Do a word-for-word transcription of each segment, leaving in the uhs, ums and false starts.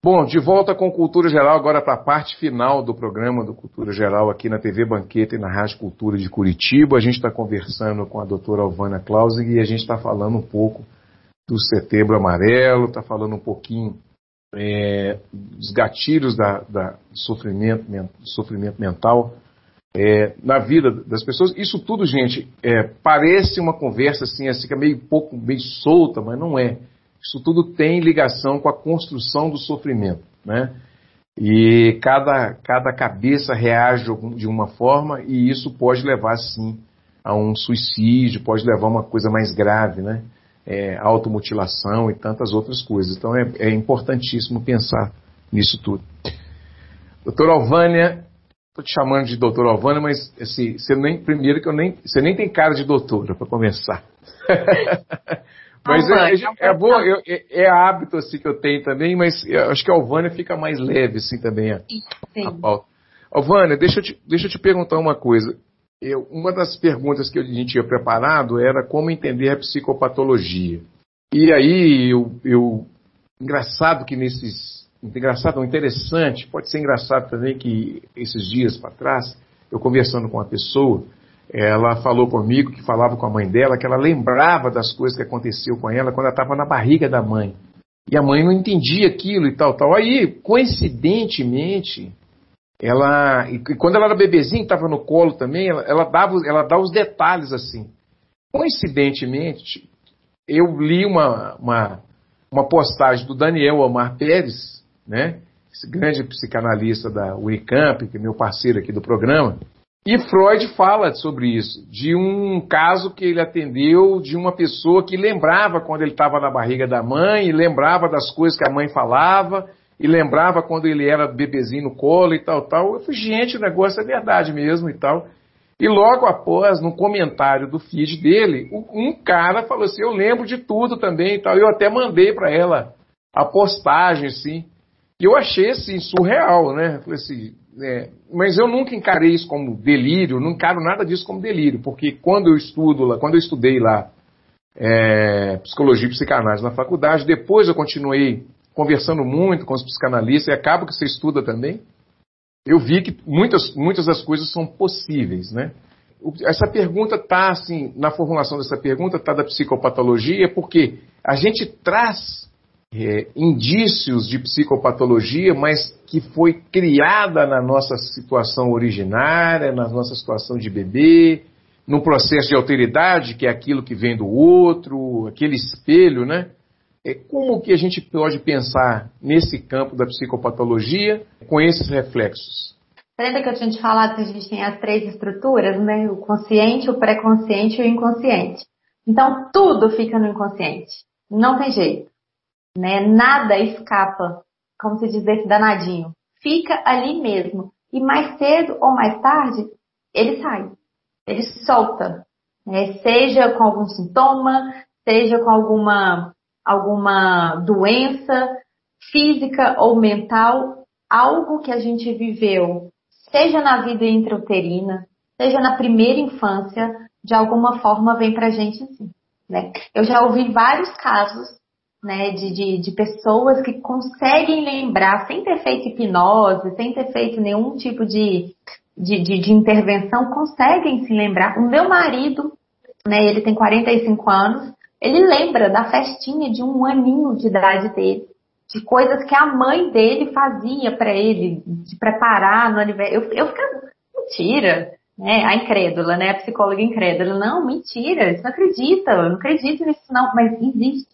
Bom, de volta com Cultura Geral, agora para a parte final do programa do Cultura Geral aqui na T V Banqueta e na Rádio Cultura de Curitiba. A gente está conversando com a doutora Alvânia Klausing e a gente está falando um pouco do Setembro Amarelo, está falando um pouquinho é, dos gatilhos da, da, do, sofrimento, do sofrimento mental é, na vida das pessoas. Isso tudo, gente, é, parece uma conversa assim, assim, que é meio pouco, meio solta, mas não é. Isso tudo tem ligação com a construção do sofrimento, né? E cada, cada cabeça reage de uma forma e isso pode levar, sim, a um suicídio, pode levar a uma coisa mais grave, né? É, automutilação e tantas outras coisas. Então é, é importantíssimo pensar nisso tudo. Doutora Alvânia, estou te chamando de doutora Alvânia, mas assim, você nem, primeiro que eu nem, você nem tem cara de doutora, para começar. Mas é, é, é bom, eu, é, é hábito assim que eu tenho também, mas eu acho que a Alvânia fica mais leve assim também a, Sim. a pauta. Alvânia, deixa eu, te, deixa eu te perguntar uma coisa. Eu, uma das perguntas que a gente tinha preparado era como entender a psicopatologia. E aí, eu, eu engraçado que nesses... Engraçado, interessante, pode ser engraçado também que esses dias para trás, eu conversando com uma pessoa, ela falou comigo, que falava com a mãe dela, que ela lembrava das coisas que aconteceu com ela quando ela estava na barriga da mãe. E a mãe não entendia aquilo e tal, tal. Aí, coincidentemente, ela, e quando ela era bebezinha, estava no colo também, ela, ela, dava, ela dava os detalhes assim. Coincidentemente, eu li uma, uma, uma postagem do Daniel Omar Pérez, né, esse grande psicanalista da Unicamp, que é meu parceiro aqui do programa. E Freud fala sobre isso, de um caso que ele atendeu de uma pessoa que lembrava quando ele estava na barriga da mãe, e lembrava das coisas que a mãe falava, e lembrava quando ele era bebezinho no colo e tal, tal. Eu falei, gente, o negócio é verdade mesmo e tal. E logo após, no comentário do feed dele, um cara falou assim, eu lembro de tudo também e tal. Eu até mandei para ela a postagem, assim. E eu achei, assim, surreal, né? Eu falei assim... É, mas eu nunca encarei isso como delírio, não encaro nada disso como delírio, porque quando eu estudo lá, quando eu estudei lá é, psicologia e psicanálise na faculdade, depois eu continuei conversando muito com os psicanalistas e acaba que você estuda também, eu vi que muitas, muitas das coisas são possíveis, né? Essa pergunta está, assim, na formulação dessa pergunta está da psicopatologia, porque a gente traz É, indícios de psicopatologia, mas que foi criada na nossa situação originária, na nossa situação de bebê, num processo de alteridade, que é aquilo que vem do outro, aquele espelho, né? É, como que a gente pode pensar nesse campo da psicopatologia com esses reflexos? Lembra que eu tinha te falado que a gente tem as três estruturas, né? O consciente, o pré-consciente e o inconsciente. Então, tudo fica no inconsciente. Não tem jeito. Né? Nada escapa, como se diz esse danadinho. Fica ali mesmo. E mais cedo ou mais tarde, ele sai. Ele solta. Né? Seja com algum sintoma, seja com alguma, alguma doença física ou mental, algo que a gente viveu, seja na vida intrauterina, seja na primeira infância, de alguma forma vem pra gente assim. Né? Eu já ouvi vários casos, né, de, de, de pessoas que conseguem lembrar, sem ter feito hipnose, sem ter feito nenhum tipo de, de, de, de intervenção, conseguem se lembrar. O meu marido, né, ele tem quarenta e cinco anos, ele lembra da festinha de um aninho de idade dele, de coisas que a mãe dele fazia para ele, de preparar no aniversário. Eu, eu ficava, mentira, né, a incrédula, né, a psicóloga incrédula, não, mentira, você não acredita, eu não acredito nisso não, mas existe.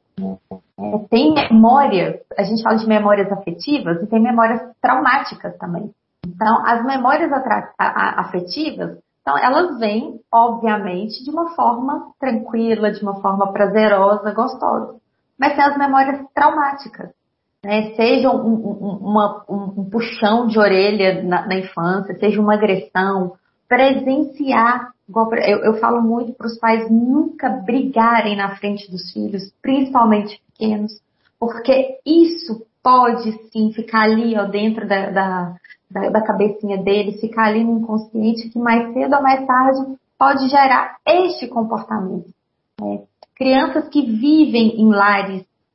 É, tem memória, a gente fala de memórias afetivas e tem memórias traumáticas também. Então, as memórias afetivas, então, elas vêm, obviamente, de uma forma tranquila, de uma forma prazerosa, gostosa. Mas tem as memórias traumáticas, né? Seja um, um, uma, um, um puxão de orelha na, na infância, seja uma agressão, presenciar. Eu, eu falo muito para os pais nunca brigarem na frente dos filhos, principalmente pequenos, porque isso pode sim ficar ali ó, dentro da, da, da, da cabecinha deles, ficar ali no inconsciente, que mais cedo ou mais tarde pode gerar este comportamento. Né? Crianças que vivem em lares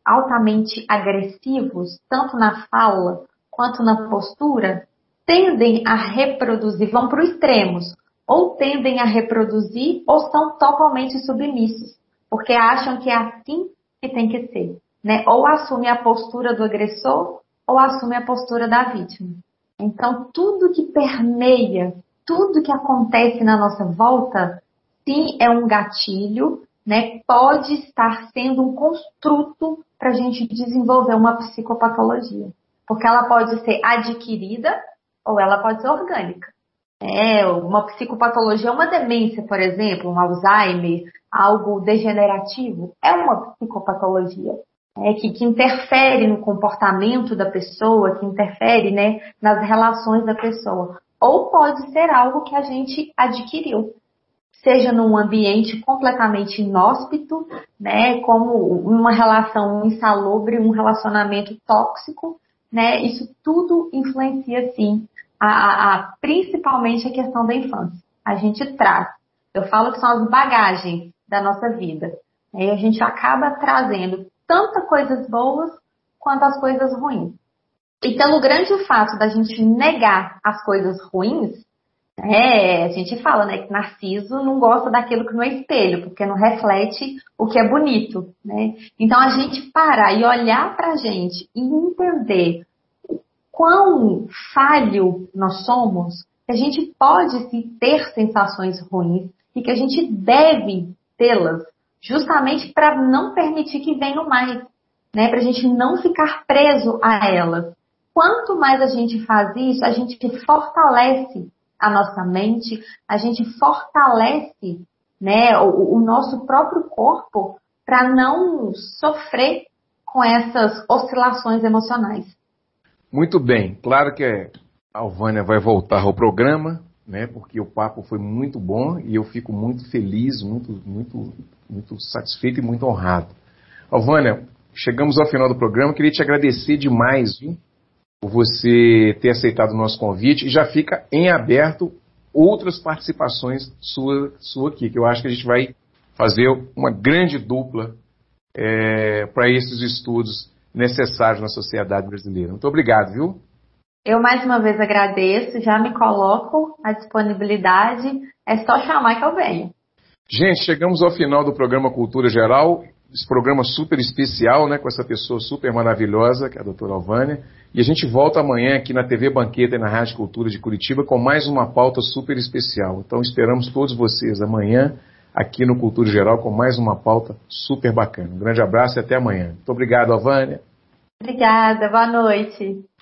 altamente agressivos, tanto na fala quanto na postura, tendem a reproduzir, vão para os extremos, ou tendem a reproduzir ou são totalmente submissos, porque acham que é assim que tem que ser, né? Ou assume a postura do agressor ou assume a postura da vítima. Então, tudo que permeia, tudo que acontece na nossa volta, sim, é um gatilho, né? Pode estar sendo um construto para a gente desenvolver uma psicopatologia. Porque ela pode ser adquirida ou ela pode ser orgânica. É, uma psicopatologia, uma demência, por exemplo, um Alzheimer, algo degenerativo, é uma psicopatologia. É, que, que interfere no comportamento da pessoa, que interfere, né, nas relações da pessoa. Ou pode ser algo que a gente adquiriu, seja num ambiente completamente inóspito, né, como uma relação insalubre, um relacionamento tóxico, né, isso tudo influencia, sim, a, a, a, principalmente a questão da infância. A gente traz, eu falo que são as bagagens da nossa vida, né, a gente acaba trazendo tanto coisas boas quanto as coisas ruins. E pelo grande fato da gente negar as coisas ruins, é, a gente fala, né, que Narciso não gosta daquilo que não é espelho, porque não reflete o que é bonito, né? Então a gente parar e olhar pra gente e entender quão falho nós somos, que a gente pode sim ter sensações ruins e que a gente deve tê-las, justamente para não permitir que venham mais, né? Para a gente não ficar preso a elas. Quanto mais a gente faz isso, a gente fortalece a nossa mente, a gente fortalece, né, o, o nosso próprio corpo para não sofrer com essas oscilações emocionais. Muito bem. Claro que a Alvânia vai voltar ao programa, né, porque o papo foi muito bom e eu fico muito feliz, muito, muito, muito satisfeito e muito honrado. Alvânia, chegamos ao final do programa, queria te agradecer demais, viu, por você ter aceitado o nosso convite e já fica em aberto outras participações sua, sua aqui, que eu acho que a gente vai fazer uma grande dupla é, para esses estudos necessários na sociedade brasileira. Muito obrigado, viu? Eu mais uma vez agradeço, já me coloco à disponibilidade, é só chamar que eu venho. Gente, chegamos ao final do programa Cultura Geral, esse programa super especial, né, com essa pessoa super maravilhosa, que é a doutora Alvânia, e a gente volta amanhã aqui na T V Banqueta e na Rádio Cultura de Curitiba com mais uma pauta super especial. Então esperamos todos vocês amanhã aqui no Cultura Geral com mais uma pauta super bacana. Um grande abraço e até amanhã. Muito obrigado, Alvânia. Obrigada, boa noite.